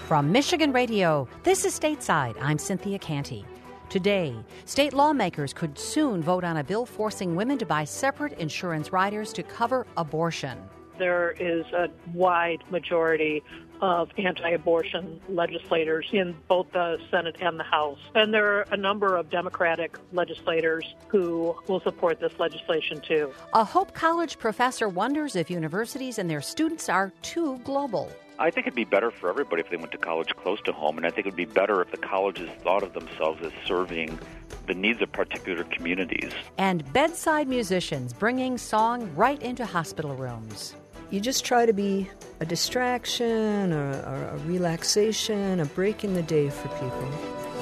From Michigan Radio, this is Stateside. I'm Cynthia Canty. Today, state lawmakers could soon vote on a bill forcing women to buy separate insurance riders to cover abortion. There is a wide majority of anti-abortion legislators in both the Senate and the House. And there are a number of Democratic legislators who will support this legislation, too. A Hope College professor wonders if universities and their students are too global. I think it'd be better for everybody if they went to college close to home, and I think it would be better if the colleges thought of themselves as serving the needs of particular communities. And bedside musicians bringing song right into hospital rooms. You just try to be a distraction or a relaxation, a break in the day for people.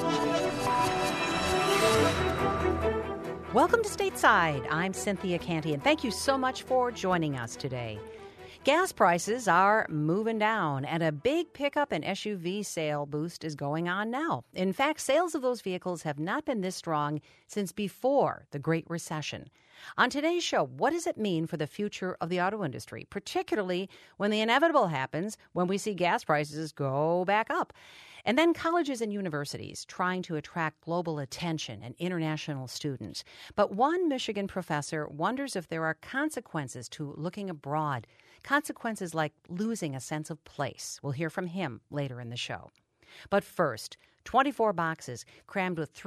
Welcome to Stateside. I'm Cynthia Canty, and thank you so much for joining us today. Gas prices are moving down, and a big pickup and SUV sale boost is going on now. In fact, sales of those vehicles have not been this strong since before the Great Recession. On today's show, what does it mean for the future of the auto industry, particularly when the inevitable happens, when we see gas prices go back up? And then colleges and universities trying to attract global attention and international students. But one Michigan professor wonders if there are consequences to looking abroad, consequences like losing a sense of place. We'll hear from him later in the show. But first, 24 boxes crammed with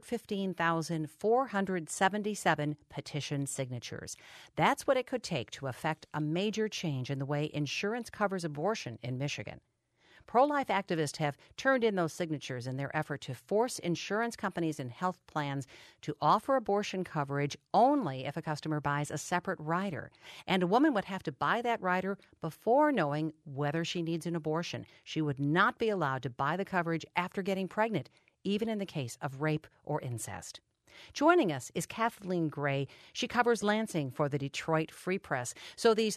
315,477 petition signatures. That's what it could take to effect a major change in the way insurance covers abortion in Michigan. Pro-life activists have turned in those signatures in their effort to force insurance companies and health plans to offer abortion coverage only if a customer buys a separate rider. And a woman would have to buy that rider before knowing whether she needs an abortion. She would not be allowed to buy the coverage after getting pregnant, even in the case of rape or incest. Joining us is Kathleen Gray. She covers Lansing for the Detroit Free Press. So these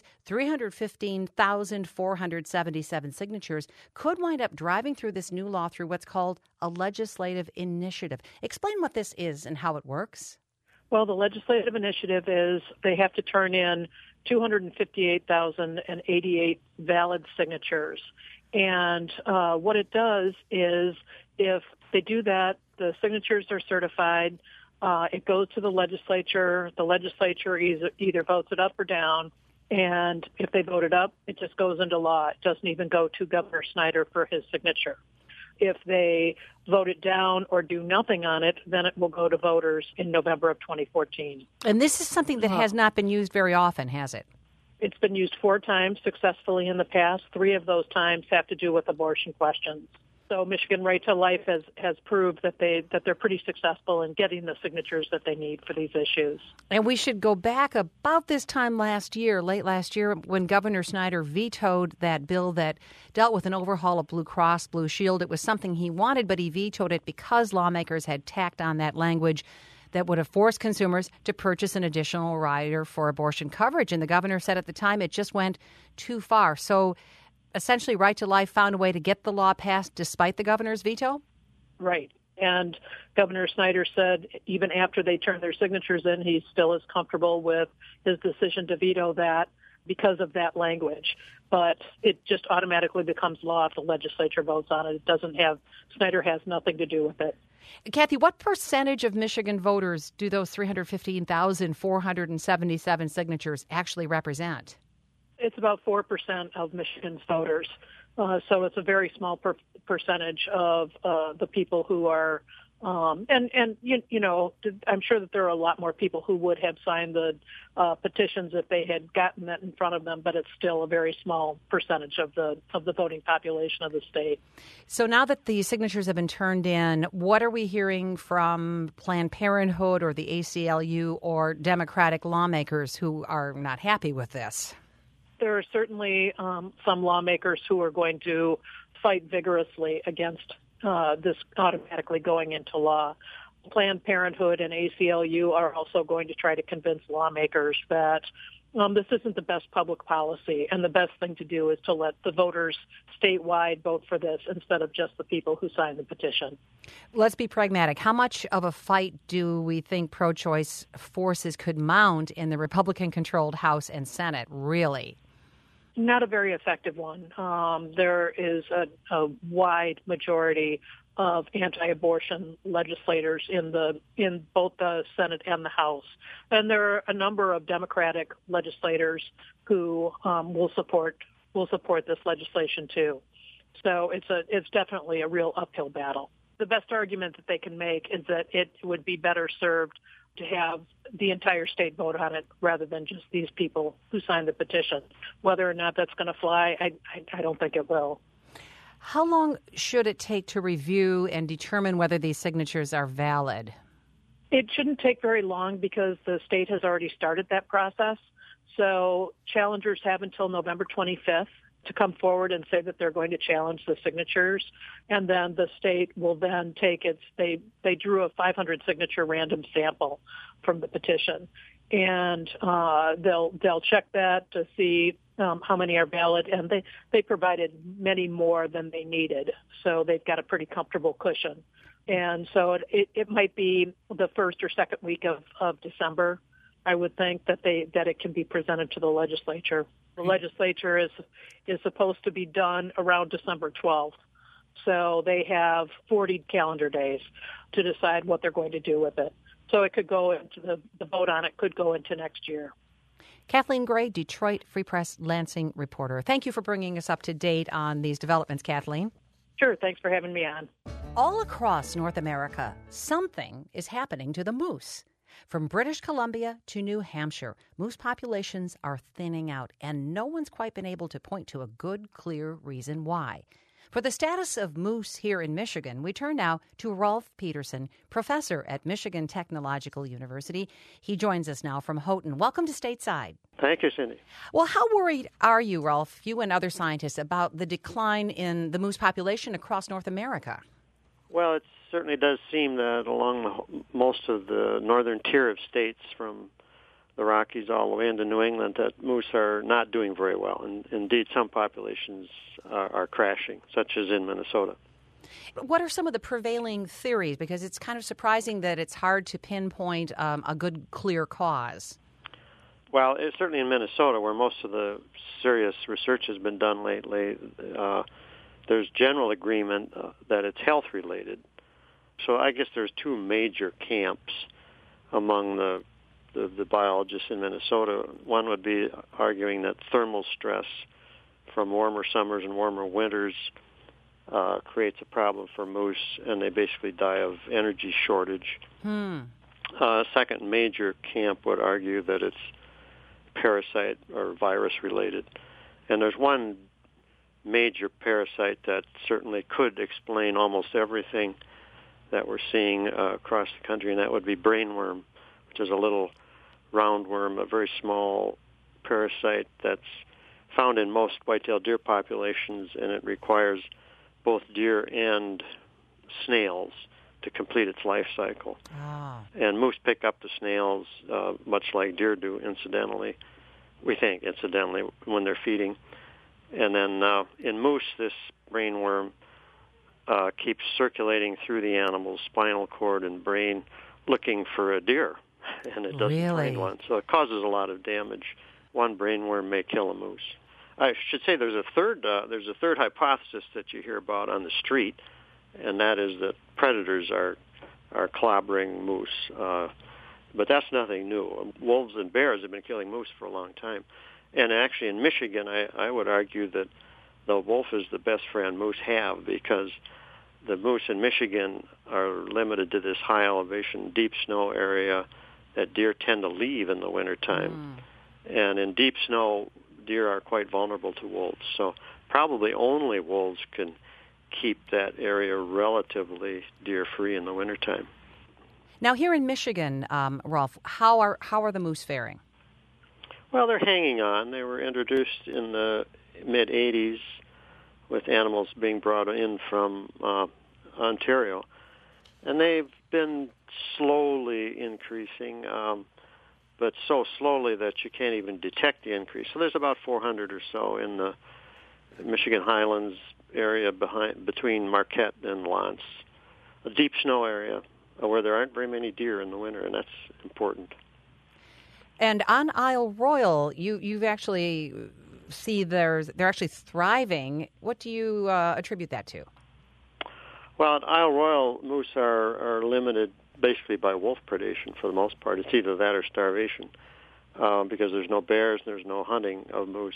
315,477 signatures could wind up driving through this new law through what's called a legislative initiative. Explain what this is and how it works. Well, the legislative initiative is they have to turn in 258,088 valid signatures. And what it does is if they do that, the signatures are certified. It goes to the legislature. The legislature either votes it up or down. And if they vote it up, it just goes into law. It doesn't even go to Governor Snyder for his signature. If they vote it down or do nothing on it, then it will go to voters in November of 2014. And this is something that has not been used very often, has it? It's been used 4 times successfully in the past. 3 of those times have to do with abortion questions. So Michigan Right to Life has proved that they're pretty successful in getting the signatures that they need for these issues. And we should go back about this time last year, late last year, when Governor Snyder vetoed that bill that dealt with an overhaul of Blue Cross Blue Shield. It was something he wanted, but he vetoed it because lawmakers had tacked on that language that would have forced consumers to purchase an additional rider for abortion coverage. And the governor said at the time it just went too far. So essentially, Right to Life found a way to get the law passed despite the governor's veto? Right. And Governor Snyder said even after they turned their signatures in, he still is comfortable with his decision to veto that because of that language. But it just automatically becomes law if the legislature votes on it. Snyder has nothing to do with it. Kathy, what percentage of Michigan voters do those 315,477 signatures actually represent? It's about 4% of Michigan's voters. So it's a very small percentage of the people who are, I'm sure that there are a lot more people who would have signed the petitions if they had gotten that in front of them, but it's still a very small percentage of the voting population of the state. So now that the signatures have been turned in, what are we hearing from Planned Parenthood or the ACLU or Democratic lawmakers who are not happy with this? There are certainly some lawmakers who are going to fight vigorously against this automatically going into law. Planned Parenthood and ACLU are also going to try to convince lawmakers that this isn't the best public policy, and the best thing to do is to let the voters statewide vote for this instead of just the people who signed the petition. Let's be pragmatic. How much of a fight do we think pro-choice forces could mount in the Republican-controlled House and Senate, really? not a very effective one. There is a wide majority of anti-abortion legislators in both the Senate and the House, and there are a number of Democratic legislators who will support this legislation too. So it's definitely a real uphill battle. The best argument that they can make is that it would be better served to have the entire state vote on it rather than just these people who signed the petition. Whether or not that's going to fly, I don't think it will. How long should it take to review and determine whether these signatures are valid? It shouldn't take very long because the state has already started that process. So challengers have until November 25th to come forward and say that they're going to challenge the signatures. And then the state will then take they drew a 500 signature random sample from the petition. And they'll check that to see how many are valid, and they provided many more than they needed, so they've got a pretty comfortable cushion. And so it might be the first or second week of December, I would think, that it can be presented to the legislature. The legislature is supposed to be done around December 12th, so they have 40 calendar days to decide what they're going to do with it. So it could go into the vote on it could go into next year. Kathleen Gray, Detroit Free Press Lansing reporter. Thank you for bringing us up to date on these developments, Kathleen. Sure. Thanks for having me on. All across North America, something is happening to the moose. From British Columbia to New Hampshire, moose populations are thinning out, and no one's quite been able to point to a good, clear reason why. For the status of moose here in Michigan, we turn now to Rolf Peterson, professor at Michigan Technological University. He joins us now from Houghton. Welcome to Stateside. Thank you, Cindy. Well, how worried are you, Rolf, you and other scientists, about the decline in the moose population across North America? Well, it certainly does seem that along most of the northern tier of states, from the Rockies all the way into New England, that moose are not doing very well. And indeed, some populations are crashing, such as in Minnesota. What are some of the prevailing theories? Because it's kind of surprising that it's hard to pinpoint a good, clear cause. Well, certainly in Minnesota, where most of the serious research has been done lately, there's general agreement that it's health-related. So I guess there's two major camps among the biologists in Minnesota. One would be arguing that thermal stress from warmer summers and warmer winters creates a problem for moose, and they basically die of energy shortage. Second major camp would argue that it's parasite or virus-related. And there's one major parasite that certainly could explain almost everything that we're seeing across the country, and that would be brainworm, which is a little roundworm, a very small parasite that's found in most white-tailed deer populations, and it requires both deer and snails to complete its life cycle. And moose pick up the snails much like deer do, incidentally, when they're feeding. And then in moose, this brainworm keeps circulating through the animal's spinal cord and brain looking for a deer, and it doesn't find one. So it causes a lot of damage. One brainworm may kill a moose. I should say there's a third hypothesis that you hear about on the street, and that is that predators are clobbering moose. But that's nothing new. Wolves and bears have been killing moose for a long time. And actually in Michigan, I would argue that the wolf is the best friend moose have, because the moose in Michigan are limited to this high elevation, deep snow area that deer tend to leave in the wintertime. And in deep snow, deer are quite vulnerable to wolves. So probably only wolves can keep that area relatively deer-free in the wintertime. Now, here in Michigan, Rolf, how are the moose faring? Well, they're hanging on. They were introduced in the mid-'80s with animals being brought in from Ontario. And they've been slowly increasing, but so slowly that you can't even detect the increase. So there's about 400 or so in the Michigan Highlands area between Marquette and Lance, a deep snow area where there aren't very many deer in the winter, and that's important. And on Isle Royal, you've actually see they're actually thriving. What do you attribute that to? Well, at Isle Royale, moose are limited basically by wolf predation for the most part. It's either that or starvation because there's no bears, there's no hunting of moose.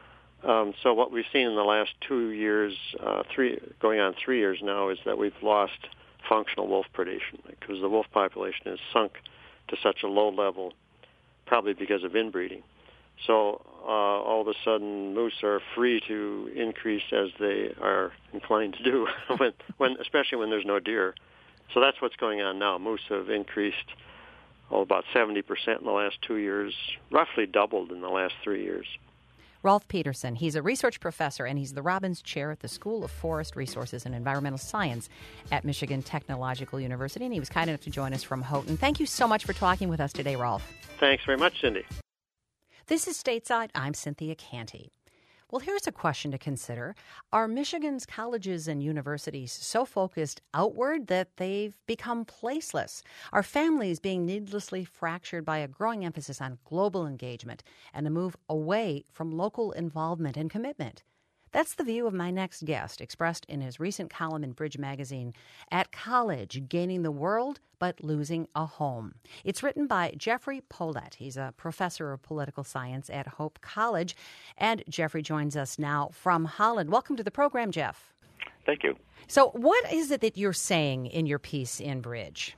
So what we've seen in the last 2 years, going on 3 years now, is that we've lost functional wolf predation because the wolf population has sunk to such a low level, probably because of inbreeding. So all of a sudden, moose are free to increase as they are inclined to do, especially when there's no deer. So that's what's going on now. Moose have increased about 70% in the last 2 years, roughly doubled in the last 3 years. Rolf Peterson, he's a research professor, and he's the Robbins Chair at the School of Forest Resources and Environmental Science at Michigan Technological University, and he was kind enough to join us from Houghton. Thank you so much for talking with us today, Rolf. Thanks very much, Cindy. This is Stateside. I'm Cynthia Canty. Well, here's a question to consider. Are Michigan's colleges and universities so focused outward that they've become placeless? Are families being needlessly fractured by a growing emphasis on global engagement and a move away from local involvement and commitment? That's the view of my next guest, expressed in his recent column in Bridge Magazine, At College, Gaining the World but Losing a Home. It's written by Jeffrey Polet. He's a professor of political science at Hope College. And Jeffrey joins us now from Holland. Welcome to the program, Jeff. Thank you. So what is it that you're saying in your piece in Bridge?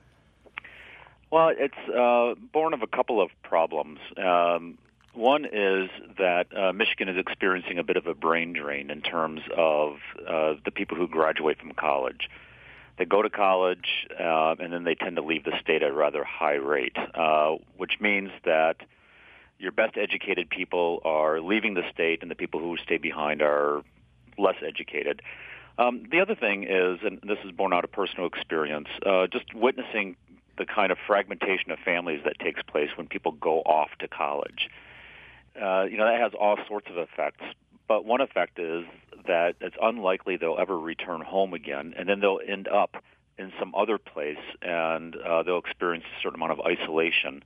Well, it's born of a couple of problems. One is that Michigan is experiencing a bit of a brain drain in terms of the people who graduate from college. They go to college, and then they tend to leave the state at a rather high rate, which means that your best educated people are leaving the state, and the people who stay behind are less educated. The other thing is, and this is born out of personal experience, just witnessing the kind of fragmentation of families that takes place when people go off to college. That has all sorts of effects, but one effect is that it's unlikely they'll ever return home again, and then they'll end up in some other place, and they'll experience a certain amount of isolation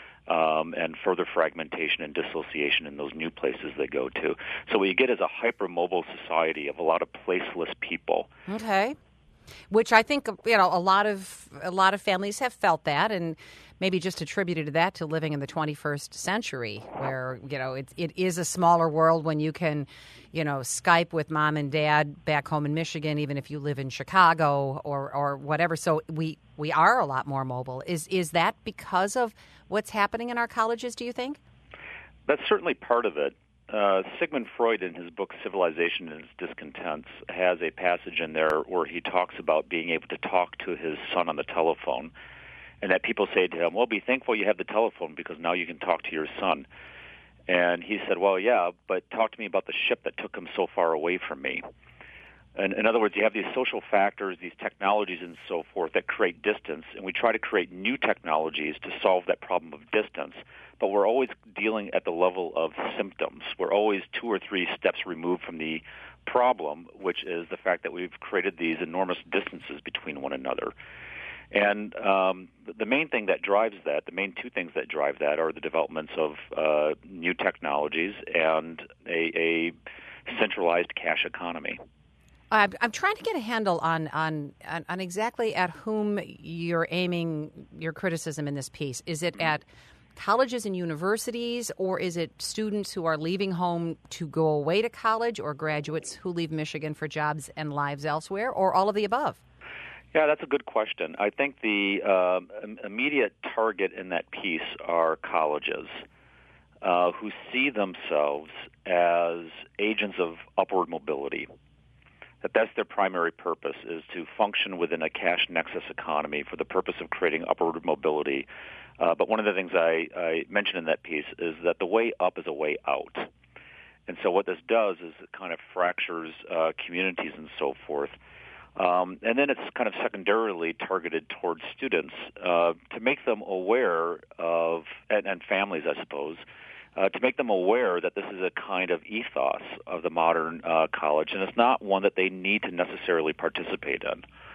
and further fragmentation and dissociation in those new places they go to. So what you get is a hypermobile society of a lot of placeless people. Okay. Which I think, a lot of families have felt that, and maybe just attributed that to living in the 21st century, where it is a smaller world when you can, Skype with mom and dad back home in Michigan, even if you live in Chicago or whatever. So we are a lot more mobile. Is that because of what's happening in our colleges? Do you think? That's certainly part of it. Sigmund Freud, in his book Civilization and Its Discontents, has a passage in there where he talks about being able to talk to his son on the telephone, and that people say to him, well, be thankful you have the telephone because now you can talk to your son. And he said, well, yeah, but talk to me about the ship that took him so far away from me. And in other words, you have these social factors, these technologies and so forth that create distance, and we try to create new technologies to solve that problem of distance, but we're always dealing at the level of symptoms. We're always 2 or 3 steps removed from the problem, which is the fact that we've created these enormous distances between one another. And the main thing that drives that, the main 2 things that drive that are the developments of new technologies and a centralized cash economy. I'm trying to get a handle on exactly at whom you're aiming your criticism in this piece. Is it at colleges and universities, or is it students who are leaving home to go away to college, or graduates who leave Michigan for jobs and lives elsewhere, or all of the above? Yeah, that's a good question. I think the immediate target in that piece are colleges who see themselves as agents of upward mobility. That's their primary purpose, is to function within a cash nexus economy for the purpose of creating upward mobility. But one of the things I mentioned in that piece is that the way up is a way out. And so what this does is it kind of fractures communities and so forth. And then it's kind of secondarily targeted towards students to make them aware of, and families, I suppose, to make them aware that this is a kind of ethos of the modern college, and it's not one that they need to necessarily participate in.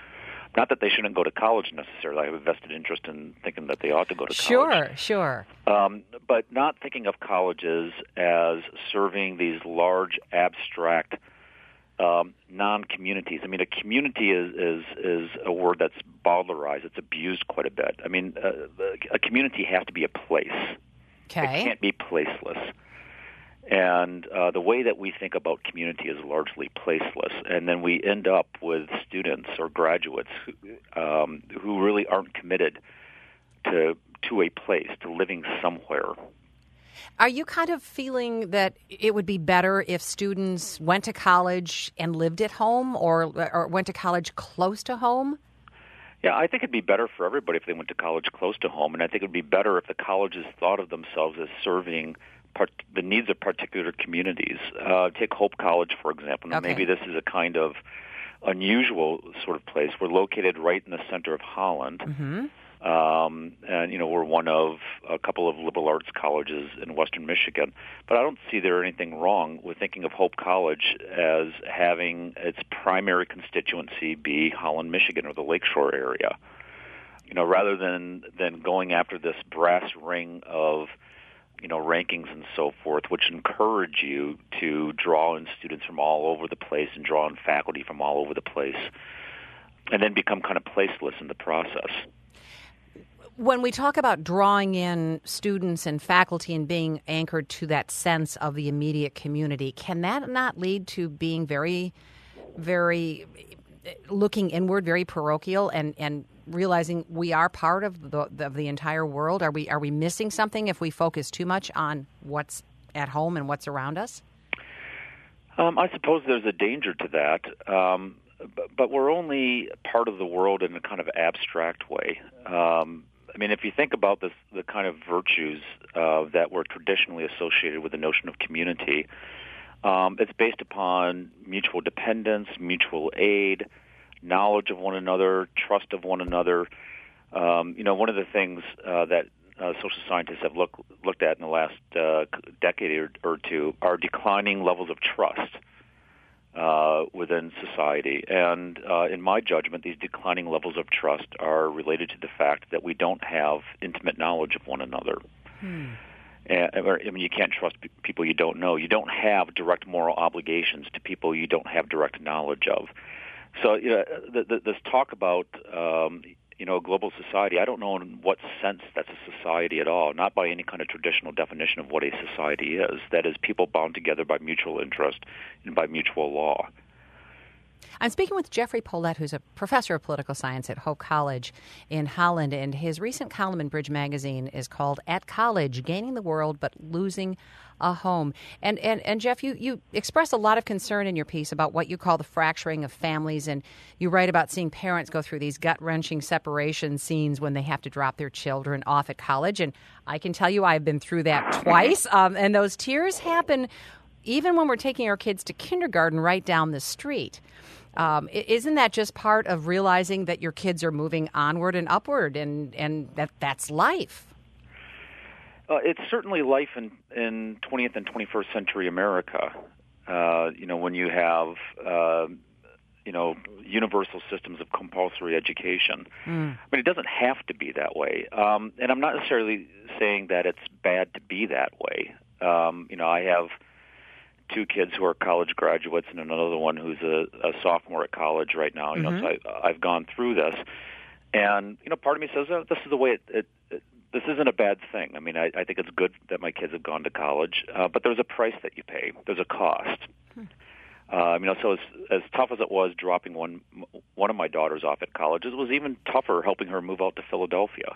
Not that they shouldn't go to college necessarily. I have a vested interest in thinking that they ought to go to college. Sure. But not thinking of colleges as serving these large, abstract non-communities. I mean, a community is a word that's bowdlerized. It's abused quite a bit. I mean, a community has to be a place. Okay. It can't be placeless. And the way that we think about community is largely placeless. And then we end up with students or graduates who really aren't committed to a place, to living somewhere. Are you kind of feeling that it would be better if students went to college and lived at home or went to college close to home? Yeah, I think it'd be better for everybody if they went to college close to home, and I think it would be better if the colleges thought of themselves as serving the needs of particular communities. Take Hope College, for example. Now, Okay. maybe this is a kind of unusual sort of place. We're located right in the center of Holland. Mm-hmm. And, we're one of a couple of liberal arts colleges in western Michigan. But I don't see there anything wrong with thinking of Hope College as having its primary constituency be Holland, Michigan, or the Lakeshore area. Rather than going after this brass ring of, rankings and so forth, which encourage you to draw in students from all over the place and draw in faculty from all over the place, and then become kind of placeless in the process. When we talk about drawing in students and faculty and being anchored to that sense of the immediate community, can that not lead to being very, very looking inward, very parochial, and realizing we are part of the entire world? Are we missing something if we focus too much on what's at home and what's around us? I suppose there's a danger to that, but we're only part of the world in a kind of abstract way. I mean, if you think about this, the kind of virtues that were traditionally associated with the notion of community, it's based upon mutual dependence, mutual aid, knowledge of one another, trust of one another. One of the things that social scientists have looked at in the last decade or two are declining levels of trust within society. And in my judgment, these declining levels of trust are related to the fact that we don't have intimate knowledge of one another. You can't trust people you don't know. You don't have direct moral obligations to people you don't have direct knowledge of. So this talk about a global society, I don't know in what sense that's a society at all, not by any kind of traditional definition of what a society is. That is, people bound together by mutual interest and by mutual law. I'm speaking with Jeffrey Polet, who's a professor of political science at Hope College in Holland, and his recent column in Bridge Magazine is called At College, Gaining the World but Losing a Home. And Jeff, you express a lot of concern in your piece about what you call the fracturing of families, and you write about seeing parents go through these gut-wrenching separation scenes when they have to drop their children off at college. And I can tell you I've been through that twice, and those tears happen even when we're taking our kids to kindergarten right down the street. Isn't that just part of realizing that your kids are moving onward and upward, and that's life? It's certainly life in 20th and 21st century America. When you have universal systems of compulsory education. I mean, it doesn't have to be that way, and I'm not necessarily saying that it's bad to be that way. I have two kids who are college graduates and another one who's a sophomore at college right now. So I've gone through this, and part of me says, this is the way this isn't a bad thing. I mean, I think it's good that my kids have gone to college, but there's a price that you pay. There's a cost. So as tough as it was dropping one of my daughters off at college, it was even tougher helping her move out to Philadelphia.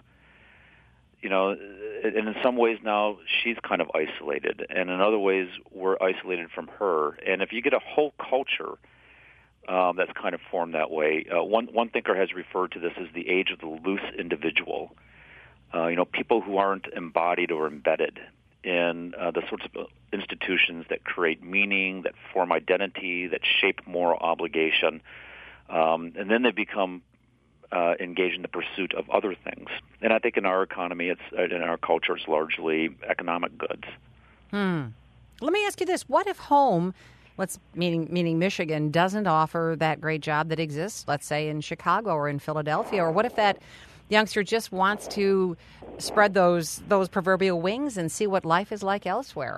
And in some ways now she's kind of isolated, and in other ways we're isolated from her. And if you get a whole culture that's kind of formed that way, one thinker has referred to this as the age of the loose individual. People who aren't embodied or embedded in the sorts of institutions that create meaning, that form identity, that shape moral obligation, and then they become engaged in the pursuit of other things. And I think in our economy, in our culture, it's largely economic goods. Let me ask you this. What if home Meaning Michigan doesn't offer that great job that exists, let's say, in Chicago or in Philadelphia? Or what if that youngster just wants to spread those proverbial wings and see what life is like elsewhere?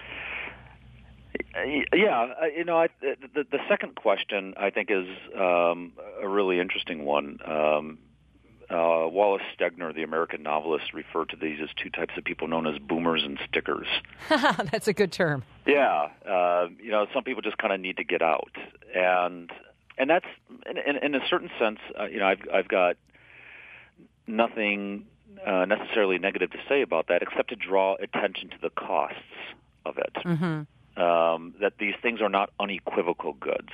Yeah, the second question I think is a really interesting one. Wallace Stegner, the American novelist, referred to these as two types of people known as boomers and stickers. That's a good term. Yeah, some people just kind of need to get out, and that's in a certain sense. I've got nothing necessarily negative to say about that, except to draw attention to the costs of it. Mm-hmm. That these things are not unequivocal goods.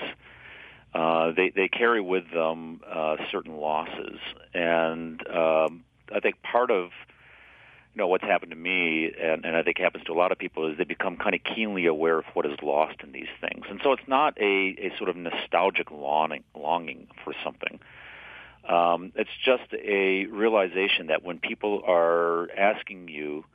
They carry with them certain losses, and I think part of what's happened to me, and I think happens to a lot of people, is they become kind of keenly aware of what is lost in these things, and so it's not a sort of nostalgic longing for something. It's just a realization that when people are asking you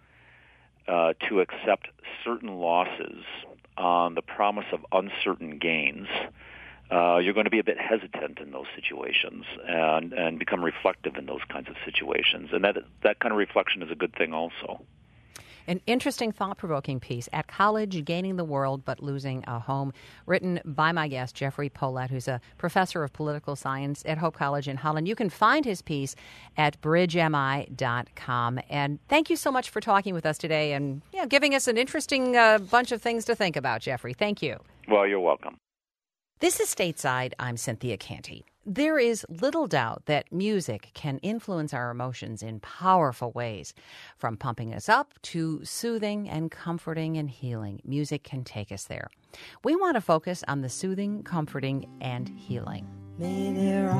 to accept certain losses on the promise of uncertain gains, you're going to be a bit hesitant in those situations and become reflective in those kinds of situations. And that kind of reflection is a good thing also. An interesting, thought-provoking piece, At College, Gaining the World but Losing a Home, written by my guest, Jeffrey Polet, who's a professor of political science at Hope College in Holland. You can find his piece at bridgemi.com. And thank you so much for talking with us today and giving us an interesting bunch of things to think about, Jeffrey. Thank you. Well, you're welcome. This is Stateside. I'm Cynthia Canty. There is little doubt that music can influence our emotions in powerful ways. From pumping us up to soothing and comforting and healing, music can take us there. We want to focus on the soothing, comforting, and healing. May there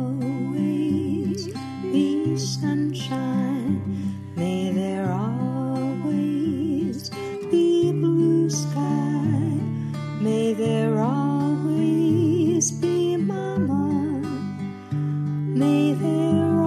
always be sunshine. May there always be blue sky. May there always be mama. May there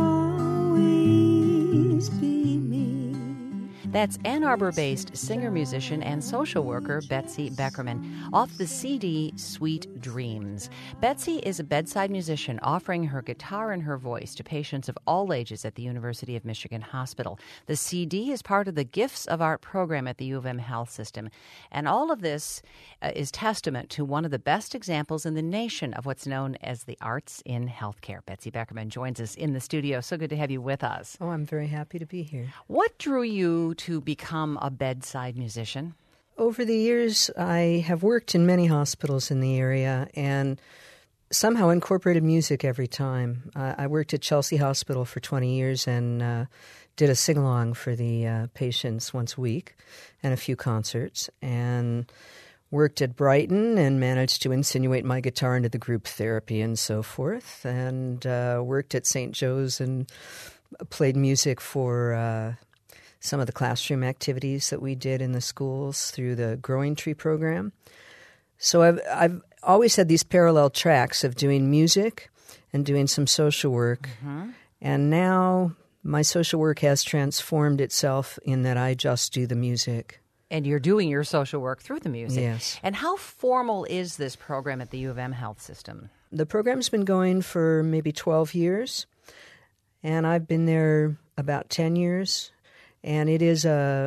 always be me. That's Ann Arbor-based singer-musician and social worker Betsy Beckerman off the CD Sweet Dreams. Betsy is a bedside musician offering her guitar and her voice to patients of all ages at the University of Michigan Hospital. The CD is part of the Gifts of Art program at the U of M Health System. And all of this is testament to one of the best examples in the nation of what's known as the arts in healthcare. Betsy Beckerman joins us in the studio. So good to have you with us. Oh, I'm very happy to be here. What drew you to become a bedside musician? Over the years, I have worked in many hospitals in the area and somehow incorporated music every time. I worked at Chelsea Hospital for 20 years and did a sing-along for the patients once a week and a few concerts, and worked at Brighton and managed to insinuate my guitar into the group therapy and so forth, and worked at St. Joe's and played music for some of the classroom activities that we did in the schools through the Growing Tree program. So I've always had these parallel tracks of doing music and doing some social work. Mm-hmm. And now my social work has transformed itself in that I just do the music. And you're doing your social work through the music. Yes. And how formal is this program at the U of M Health System? The program's been going for maybe 12 years, and I've been there about 10 years. And it's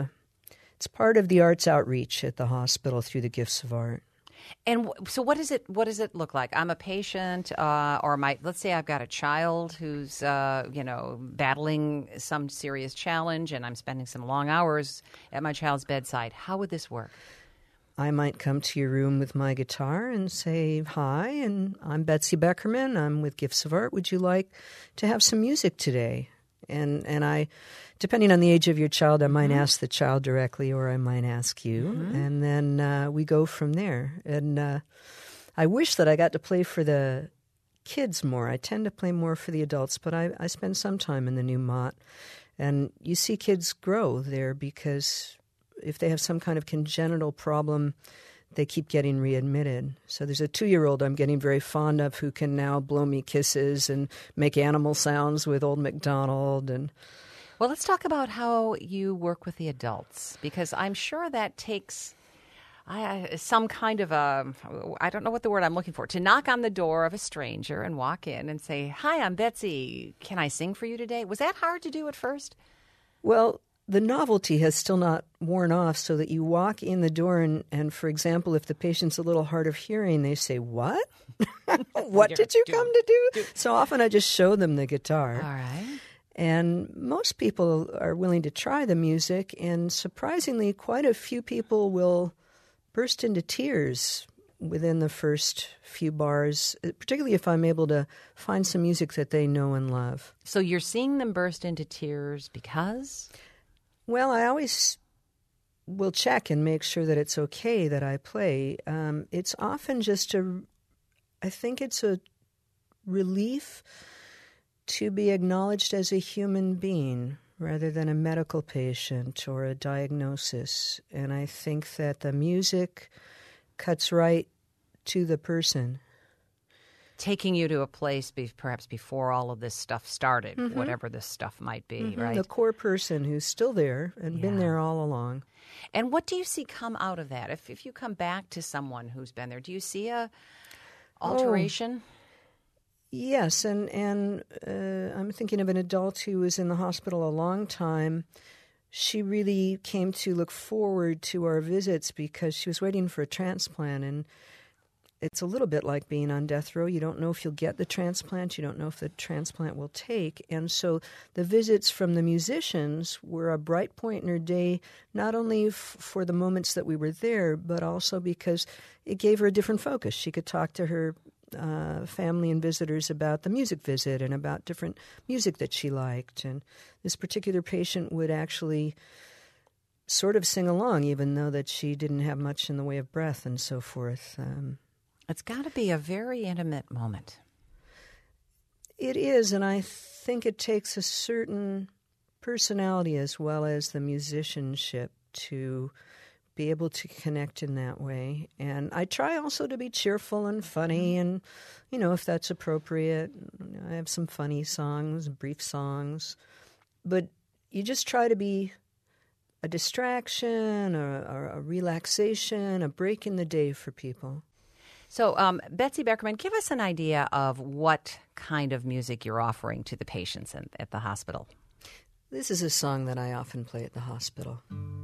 part of the arts outreach at the hospital through the Gifts of Art. And so what does it look like? I'm a patient, or let's say I've got a child who's, battling some serious challenge, and I'm spending some long hours at my child's bedside. How would this work? I might come to your room with my guitar and say, hi, and I'm Betsy Beckerman. I'm with Gifts of Art. Would you like to have some music today? And I, depending on the age of your child, I might ask the child directly or I might ask you. Mm-hmm. And then we go from there. And I wish that I got to play for the kids more. I tend to play more for the adults, but I spend some time in the new Mott. And you see kids grow there because if they have some kind of congenital problem, they keep getting readmitted. So there's a 2-year-old I'm getting very fond of who can now blow me kisses and make animal sounds with Old MacDonald. Well, let's talk about how you work with the adults, because I'm sure that takes some kind of I don't know what the word I'm looking for, to knock on the door of a stranger and walk in and say, "Hi, I'm Betsy. Can I sing for you today?" Was that hard to do at first? Well, the novelty has still not worn off, so that you walk in the door and for example, if the patient's a little hard of hearing, they say, "What? What did you come to do?" So often I just show them the guitar. All right. And most people are willing to try the music, and surprisingly, quite a few people will burst into tears within the first few bars, particularly if I'm able to find some music that they know and love. So you're seeing them burst into tears because? Well, I always will check and make sure that it's okay that I play. It's often just I think it's a relief to be acknowledged as a human being rather than a medical patient or a diagnosis. And I think that the music cuts right to the person. Taking you to a place perhaps before all of this stuff started, whatever this stuff might be, right? The core person who's still there and been there all along. And what do you see come out of that? If you come back to someone who's been there, do you see a alteration? Yes, and I'm thinking of an adult who was in the hospital a long time. She really came to look forward to our visits because she was waiting for a transplant, and it's a little bit like being on death row. You don't know if you'll get the transplant. You don't know if the transplant will take. And so the visits from the musicians were a bright point in her day, not only for the moments that we were there, but also because it gave her a different focus. She could talk to her family and visitors about the music visit and about different music that she liked. And this particular patient would actually sort of sing along, even though that she didn't have much in the way of breath and so forth. It's got to be a very intimate moment. It is, and I think it takes a certain personality as well as the musicianship to be able to connect in that way. And I try also to be cheerful and funny, and, if that's appropriate. I have some funny songs, brief songs. But you just try to be a distraction or a relaxation, a break in the day for people. So, Betsy Beckerman, give us an idea of what kind of music you're offering to the patients at the hospital. This is a song that I often play at the hospital.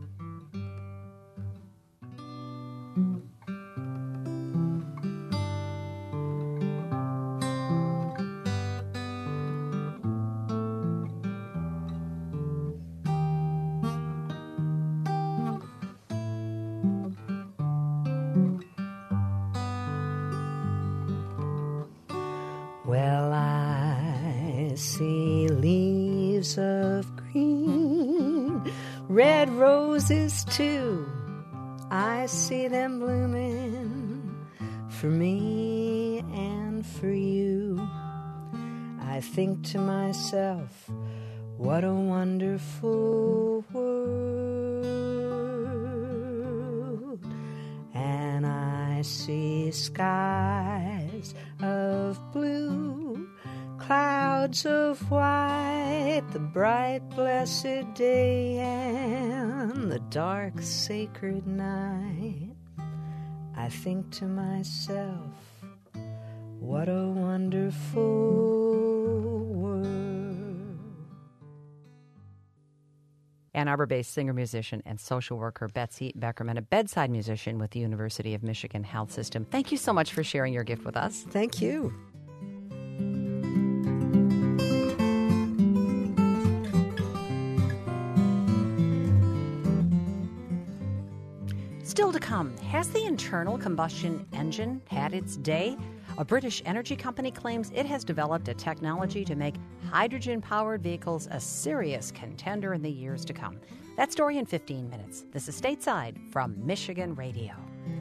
Well, I see leaves of green, red roses too. I see them blooming for me and for you. I think to myself, what a wonderful world. And I see skies of blue, clouds of white, the bright blessed day and the dark sacred night. I think to myself, what a wonderful world. Ann Arbor-based singer-musician and social worker Betsy Beckerman, a bedside musician with the University of Michigan Health System. Thank you so much for sharing your gift with us. Thank you. Still to come, has the internal combustion engine had its day? A British energy company claims it has developed a technology to make hydrogen-powered vehicles a serious contender in the years to come. That story in 15 minutes. This is Stateside from Michigan Radio.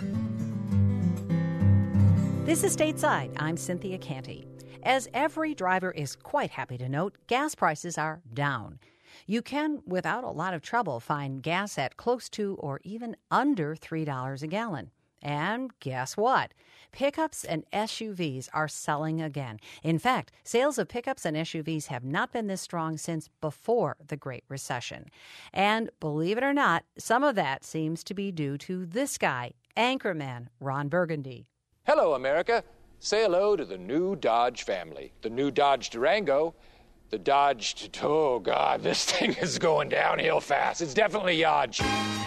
This is Stateside. I'm Cynthia Canty. As every driver is quite happy to note, gas prices are down. You can, without a lot of trouble, find gas at close to or even under $3 a gallon. And guess what? Pickups and SUVs are selling again. In fact, sales of pickups and SUVs have not been this strong since before the Great Recession. And believe it or not, some of that seems to be due to this guy, Anchorman Ron Burgundy. Hello, America. Say hello to the new Dodge family. The new Dodge Durango. The Dodge... Oh, God, this thing is going downhill fast. It's definitely Dodge.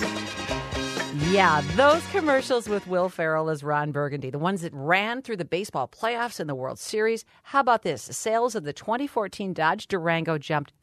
Yeah, those commercials with Will Ferrell as Ron Burgundy, the ones that ran through the baseball playoffs and the World Series. How about this? Sales of the 2014 Dodge Durango jumped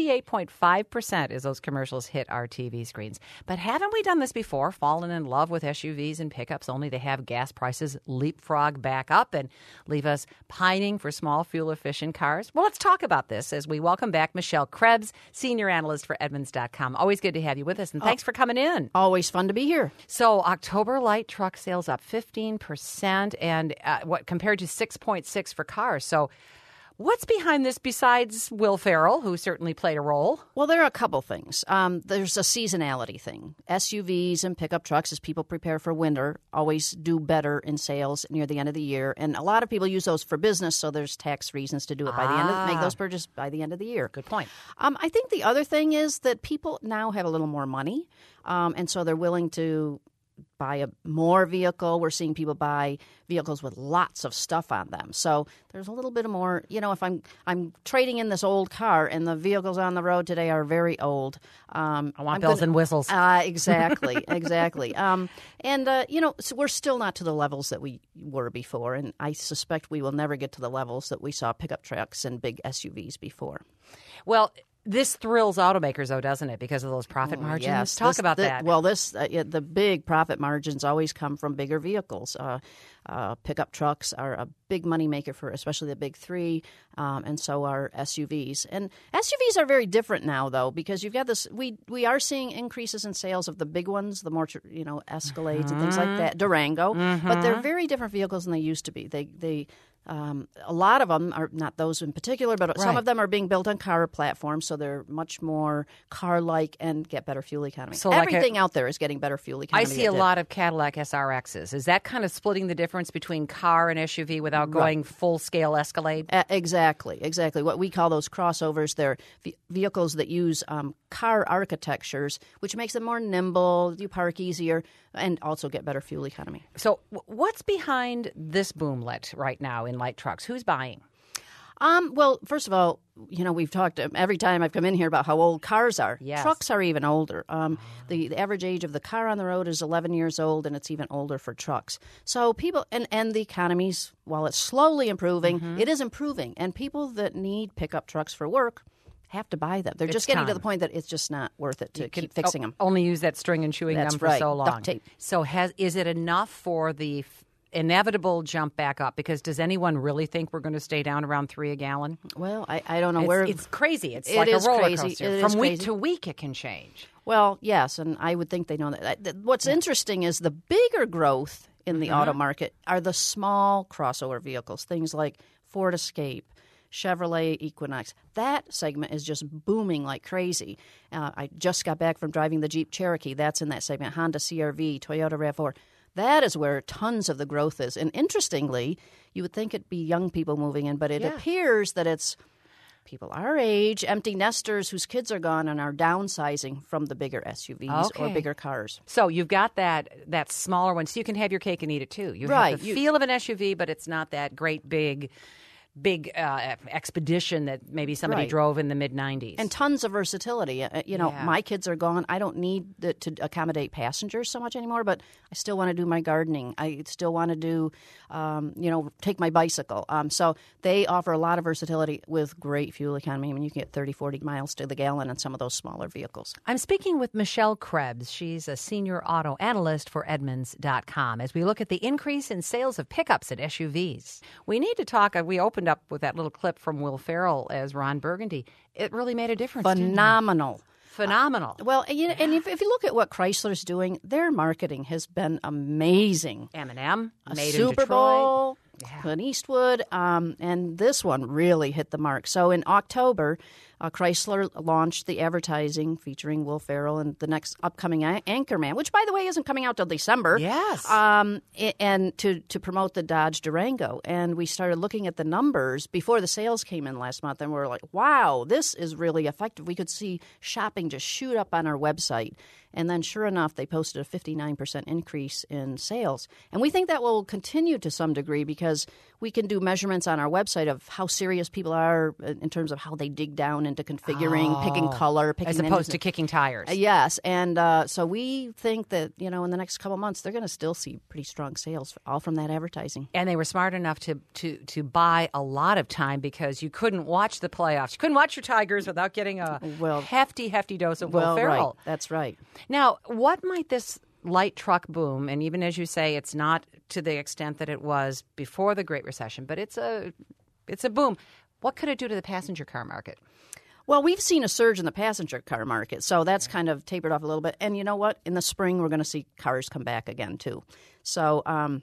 58.5% as those commercials hit our TV screens. But haven't we done this before? Fallen in love with SUVs and pickups only to have gas prices leapfrog back up and leave us pining for small fuel-efficient cars? Well, let's talk about this as we welcome back Michelle Krebs, senior analyst for Edmunds.com. Always good to have you with us, and thanks for coming in. Always fun to be here. So October light truck sales up 15%, and compared to 6.6 for cars. So what's behind this besides Will Ferrell, who certainly played a role? Well, there are a couple things. There's a seasonality thing. SUVs and pickup trucks, as people prepare for winter, always do better in sales near the end of the year. And a lot of people use those for business, so there's tax reasons to do it by the end of make those purchases by the end of the year. Good point. I think the other thing is that people now have a little more money, and so they're willing to buy a more vehicle. We're seeing people buy vehicles with lots of stuff on them. So there's a little bit more, if I'm trading in this old car and the vehicles on the road today are very old. I want bells and whistles. Exactly, exactly. So we're still not to the levels that we were before. And I suspect we will never get to the levels that we saw pickup trucks and big SUVs before. Well, this thrills automakers, though, doesn't it, because of those profit margins? Yes. Talk about that. Well, the big profit margins always come from bigger vehicles. Pickup trucks are a big moneymaker for especially the big three, and so are SUVs. And SUVs are very different now, though, because you've got this. We are seeing increases in sales of the big ones, the more Escalades and things like that, Durango. But they're very different vehicles than they used to be. They a lot of them are not those in particular, but some of them are being built on car platforms, so they're much more car-like and get better fuel economy. So everything out there is getting better fuel economy. I see a lot of Cadillac SRXs. Is that kind of splitting the difference between car and SUV without going full-scale Escalade? Exactly. What we call those crossovers, they're vehicles that use car architectures, which makes them more nimble, you park easier, and also get better fuel economy. So what's behind this boomlet right now in light trucks? Who's buying? Well, first of all, we've talked every time I've come in here about how old cars are. Yes. Trucks are even older. The average age of the car on the road is 11 years old, and it's even older for trucks. So people and the economy's, while it's slowly improving, it is improving. And people that need pickup trucks for work have to buy them. They're just getting to the point that it's just not worth it to keep fixing them. Only use that string and chewing gum for so long. Duct tape. So is it enough for the inevitable jump back up? Because does anyone really think we're going to stay down around 3 a gallon? Well, I don't know where. It's crazy. It's like a roller coaster. From week to week, it can change. Well, yes, and I would think they know that. What's interesting is the bigger growth in the auto market are the small crossover vehicles, things like Ford Escape, Chevrolet Equinox. That segment is just booming like crazy. I just got back from driving the Jeep Cherokee. That's in that segment. Honda CR-V, Toyota RAV4. That is where tons of the growth is. And interestingly, you would think it'd be young people moving in, but it appears that it's people our age, empty nesters whose kids are gone and are downsizing from the bigger SUVs or bigger cars. So you've got that smaller one, so you can have your cake and eat it too. You have the feel of an SUV, but it's not that great big expedition that maybe somebody drove in the mid-'90s. And tons of versatility. My kids are gone. I don't need to accommodate passengers so much anymore, but I still want to do my gardening. I still want to do, take my bicycle. So they offer a lot of versatility with great fuel economy. I mean, you can get 30, 40 miles to the gallon on some of those smaller vehicles. I'm speaking with Michelle Krebs. She's a senior auto analyst for Edmunds.com as we look at the increase in sales of pickups and SUVs. We need to talk, we opened up with that little clip from Will Ferrell as Ron Burgundy. It really made a difference. Phenomenal. Well, and if you look at what Chrysler's doing, their marketing has been amazing. M&M, made Super in Detroit. Bowl, Clint Eastwood, and this one really hit the mark. So in October, Chrysler launched the advertising featuring Will Ferrell and the next upcoming Anchorman, which, by the way, isn't coming out till December. Yes. And to promote the Dodge Durango. And we started looking at the numbers before the sales came in last month, and we were like, wow, this is really effective. We could see shopping just shoot up on our website. And then sure enough, they posted a 59% increase in sales. And we think that will continue to some degree because we can do measurements on our website of how serious people are in terms of how they dig down into configuring, picking color, picking as opposed to kicking tires. Yes. And so we think that, in the next couple of months, they're going to still see pretty strong sales, all from that advertising. And they were smart enough to buy a lot of time because you couldn't watch the playoffs. You couldn't watch your Tigers without getting a hefty dose of Will Ferrell. Right. That's right. Now, what might this light truck boom, and even as you say, it's not to the extent that it was before the Great Recession, but it's a boom. What could it do to the passenger car market? Well, we've seen a surge in the passenger car market, so that's kind of tapered off a little bit. And you know what? In the spring, we're going to see cars come back again, too. So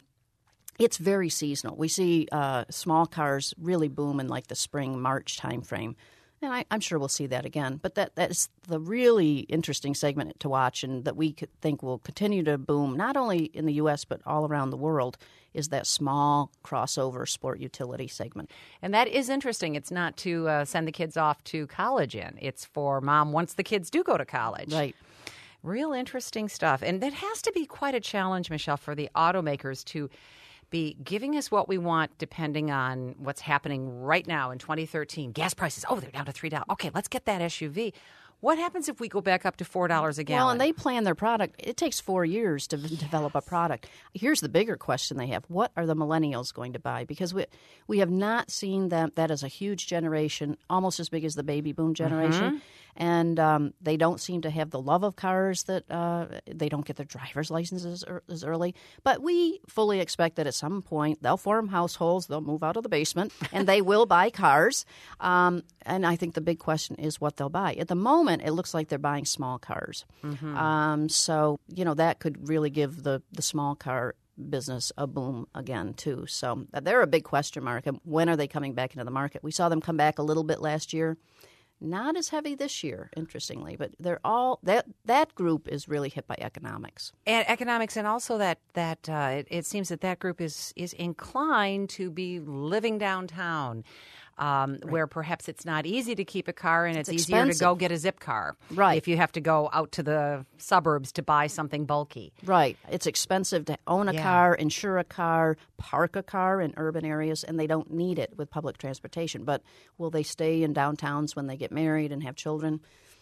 it's very seasonal. We see small cars really boom in like the spring, March timeframe. And I'm sure we'll see that again. But that is the really interesting segment to watch and that we think will continue to boom, not only in the U.S., but all around the world, is that small crossover sport utility segment. And that is interesting. It's not to send the kids off to college in. It's for mom once the kids do go to college. Right. Real interesting stuff. And that has to be quite a challenge, Michelle, for the automakers to be giving us what we want depending on what's happening right now in 2013. Gas prices, they're down to $3. Okay, let's get that SUV. What happens if we go back up to $4 a gallon? Well, and they plan their product. It takes 4 years to develop a product. Here's the bigger question they have. What are the millennials going to buy? Because we have not seen that as a huge generation, almost as big as the baby boom generation. Mm-hmm. And they don't seem to have the love of cars that they don't get their driver's licenses as early. But we fully expect that at some point they'll form households, they'll move out of the basement, and they will buy cars. And I think the big question is what they'll buy. At the moment, it looks like they're buying small cars. Mm-hmm. So, that could really give the small car business a boom again, too. So they're a big question mark. When are they coming back into the market? We saw them come back a little bit last year. Not as heavy this year, interestingly, but they're all that group is really hit by economics. And economics, and also that it seems that group is inclined to be living downtown. Where perhaps it's not easy to keep a car and it's easier to go get a zip car. Right. If you have to go out to the suburbs to buy something bulky. Right. It's expensive to own a car, insure a car, park a car in urban areas, and they don't need it with public transportation. But will they stay in downtowns when they get married and have children?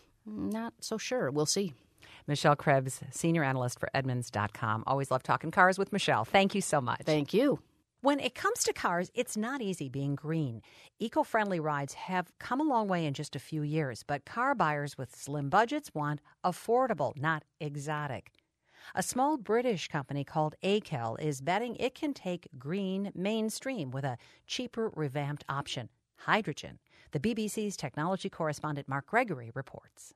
Not so sure. We'll see. Michelle Krebs, senior analyst for Edmunds.com. Always love talking cars with Michelle. Thank you so much. Thank you. When it comes to cars, it's not easy being green. Eco-friendly rides have come a long way in just a few years, but car buyers with slim budgets want affordable, not exotic. A small British company called ACAL is betting it can take green mainstream with a cheaper, revamped option, hydrogen. The BBC's technology correspondent Mark Gregory reports.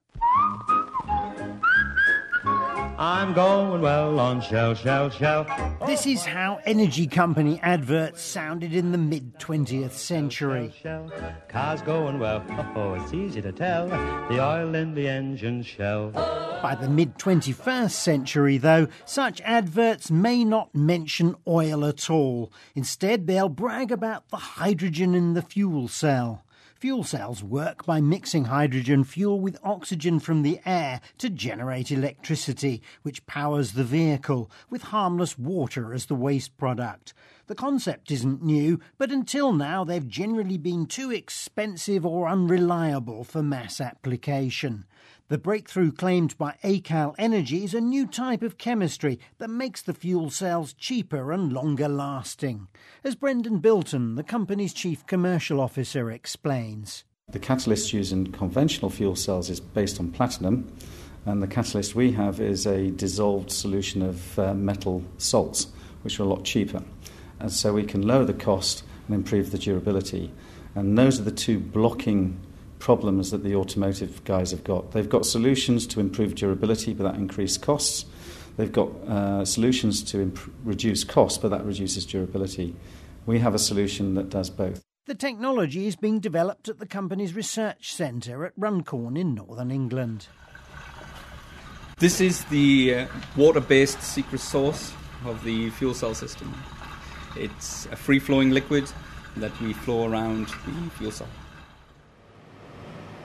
I'm going well on Shell, Shell, Shell. This is how energy company adverts sounded in the mid-20th century. Shell, Shell. Cars going well, it's easy to tell. The oil in the engine, Shell. By the mid-21st century, though, such adverts may not mention oil at all. Instead, they'll brag about the hydrogen in the fuel cell. Fuel cells work by mixing hydrogen fuel with oxygen from the air to generate electricity, which powers the vehicle, with harmless water as the waste product. The concept isn't new, but until now they've generally been too expensive or unreliable for mass application. The breakthrough claimed by ACAL Energy is a new type of chemistry that makes the fuel cells cheaper and longer lasting. As Brendan Bilton, the company's chief commercial officer, explains. The catalyst used in conventional fuel cells is based on platinum, and the catalyst we have is a dissolved solution of metal salts, which are a lot cheaper. And so we can lower the cost and improve the durability. And those are the two blocking problems that the automotive guys have got. They've got solutions to improve durability, but that increases costs. They've got solutions to reduce costs, but that reduces durability. We have a solution that does both. The technology is being developed at the company's research centre at Runcorn in northern England. This is the water-based secret sauce of the fuel cell system. It's a free-flowing liquid that we flow around the fuel cell.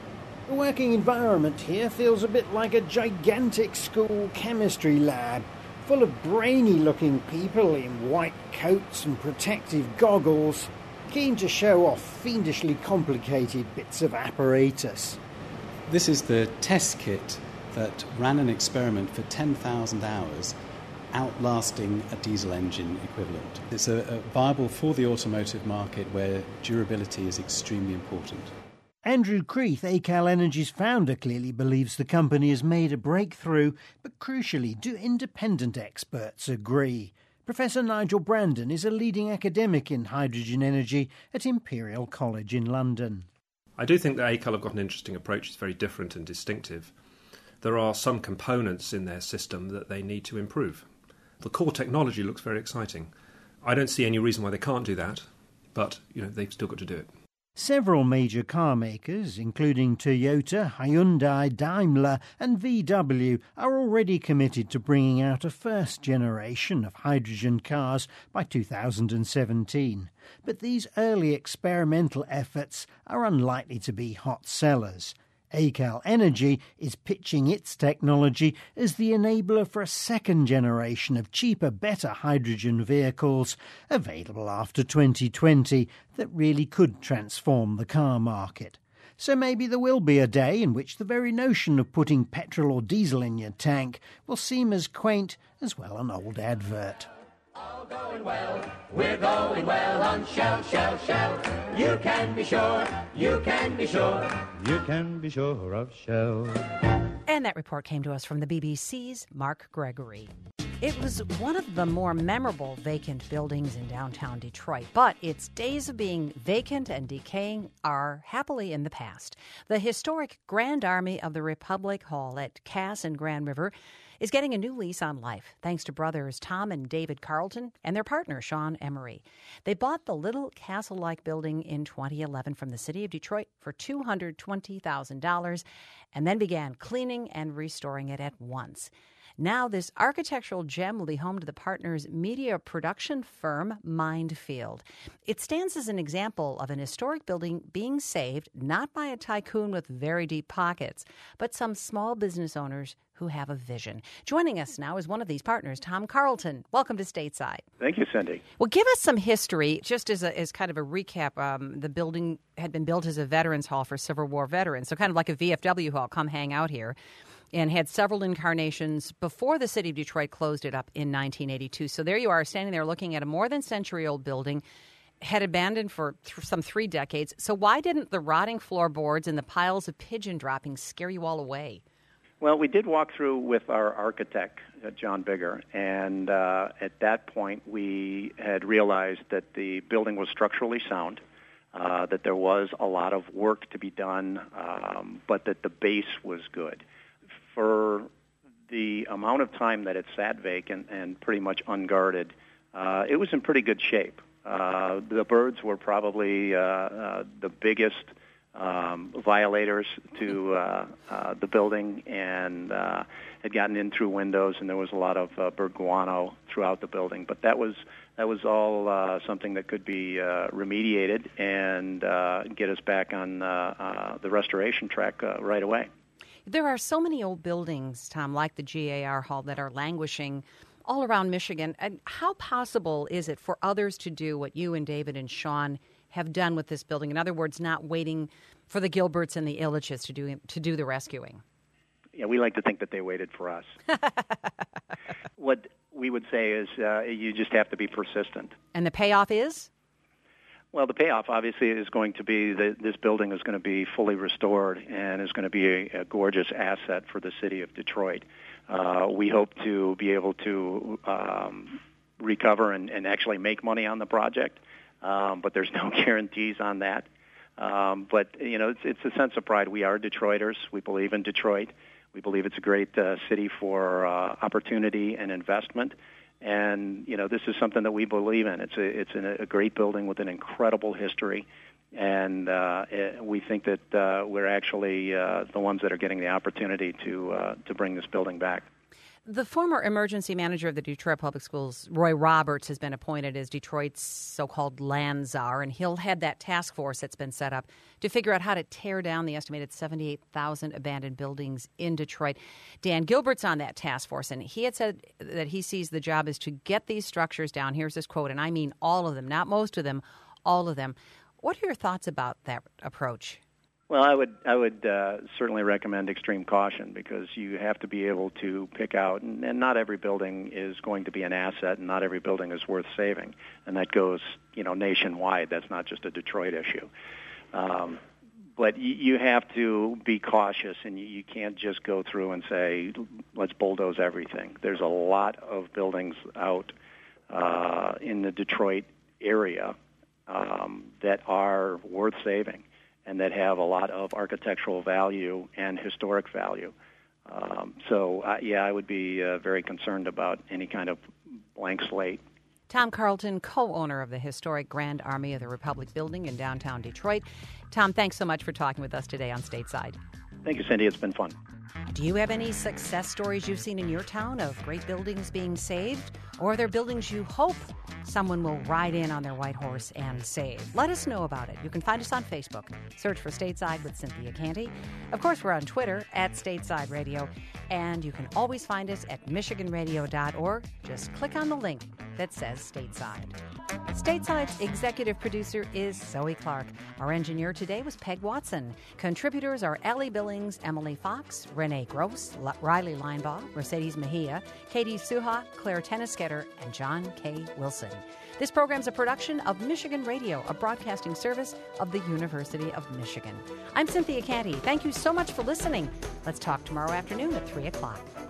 The working environment here feels a bit like a gigantic school chemistry lab, full of brainy-looking people in white coats and protective goggles, keen to show off fiendishly complicated bits of apparatus. This is the test kit that ran an experiment for 10,000 hours, outlasting a diesel engine equivalent. It's viable for the automotive market where durability is extremely important. Andrew Creeth, ACAL Energy's founder, clearly believes the company has made a breakthrough, but crucially, do independent experts agree? Professor Nigel Brandon is a leading academic in hydrogen energy at Imperial College in London. I do think that ACAL have got an interesting approach. It's very different and distinctive. There are some components in their system that they need to improve. The core technology looks very exciting. I don't see any reason why they can't do that, but they've still got to do it. Several major car makers, including Toyota, Hyundai, Daimler and VW, are already committed to bringing out a first generation of hydrogen cars by 2017. But these early experimental efforts are unlikely to be hot sellers. ACAL Energy is pitching its technology as the enabler for a second generation of cheaper, better hydrogen vehicles available after 2020 that really could transform the car market. So maybe there will be a day in which the very notion of putting petrol or diesel in your tank will seem as quaint as, well, an old advert. All going well, we're going well on Shell, Shell, Shell. You can be sure, you can be sure. You can be sure of Shell. And that report came to us from the BBC's Mark Gregory. It was one of the more memorable vacant buildings in downtown Detroit, but its days of being vacant and decaying are happily in the past. The historic Grand Army of the Republic Hall at Cass and Grand River is getting a new lease on life, thanks to brothers Tom and David Carlton and their partner, Sean Emery. They bought the little castle-like building in 2011 from the city of Detroit for $220,000 and then began cleaning and restoring it at once. Now, this architectural gem will be home to the partners' media production firm, Mindfield. It stands as an example of an historic building being saved not by a tycoon with very deep pockets, but some small business owners who have a vision. Joining us now is one of these partners, Tom Carlton. Welcome to Stateside. Thank you, Cindy. Well, give us some history, just as kind of a recap. The building had been built as a veterans hall for Civil War veterans, so kind of like a VFW hall, come hang out here, and had several incarnations before the city of Detroit closed it up in 1982. So there you are, standing there looking at a more than century-old building, had abandoned for some 3 decades. So why didn't the rotting floorboards and the piles of pigeon droppings scare you all away? Well, we did walk through with our architect, John Bigger, and at that point we had realized that the building was structurally sound, that there was a lot of work to be done, but that the base was good. For the amount of time that it sat vacant and pretty much unguarded, it was in pretty good shape. The birds were probably the biggest violators to the building and had gotten in through windows, and there was a lot of bird guano throughout the building. But that was all something that could be remediated and get us back on the restoration track right away. There are so many old buildings, Tom, like the GAR Hall, that are languishing all around Michigan. And how possible is it for others to do what you and David and Sean have done with this building? In other words, not waiting for the Gilberts and the Illiches to do the rescuing. Yeah, we like to think that they waited for us. What we would say is you just have to be persistent. And the payoff is? Well, the payoff obviously is going to be that this building is going to be fully restored and is going to be a gorgeous asset for the city of Detroit. We hope to be able to recover and actually make money on the project, but there's no guarantees on that. But, it's a sense of pride. We are Detroiters. We believe in Detroit. We believe it's a great city for opportunity and investment. And, this is something that we believe in. It's a great building with an incredible history. And we think that we're actually the ones that are getting the opportunity to bring this building back. The former emergency manager of the Detroit Public Schools, Roy Roberts, has been appointed as Detroit's so-called land czar, and he'll head that task force that's been set up to figure out how to tear down the estimated 78,000 abandoned buildings in Detroit. Dan Gilbert's on that task force, and he had said that he sees the job is to get these structures down. Here's his quote, and I mean all of them, not most of them, all of them. What are your thoughts about that approach? Well, I would certainly recommend extreme caution, because you have to be able to pick out, and not every building is going to be an asset, and not every building is worth saving, and that goes, nationwide. That's not just a Detroit issue. But you have to be cautious, and you can't just go through and say, let's bulldoze everything. There's a lot of buildings out in the Detroit area that are worth saving, and that have a lot of architectural value and historic value. I would be very concerned about any kind of blank slate. Tom Carlton, co-owner of the historic Grand Army of the Republic building in downtown Detroit. Tom, thanks so much for talking with us today on Stateside. Thank you, Cindy. It's been fun. Do you have any success stories you've seen in your town of great buildings being saved? Or are there buildings you hope someone will ride in on their white horse and save? Let us know about it. You can find us on Facebook. Search for Stateside with Cynthia Canty. Of course, we're on Twitter at Stateside Radio. And you can always find us at MichiganRadio.org. Just click on the link that says Stateside. Stateside's executive producer is Zoe Clark. Our engineer today was Peg Watson. Contributors are Ellie Billings, Emily Fox, Renee Gross, Riley Linebaugh, Mercedes Mejia, Katie Suha, Claire Tennisketter, and John K. Wilson. This program's a production of Michigan Radio, a broadcasting service of the University of Michigan. I'm Cynthia Canty. Thank you so much for listening. Let's talk tomorrow afternoon at 3 o'clock.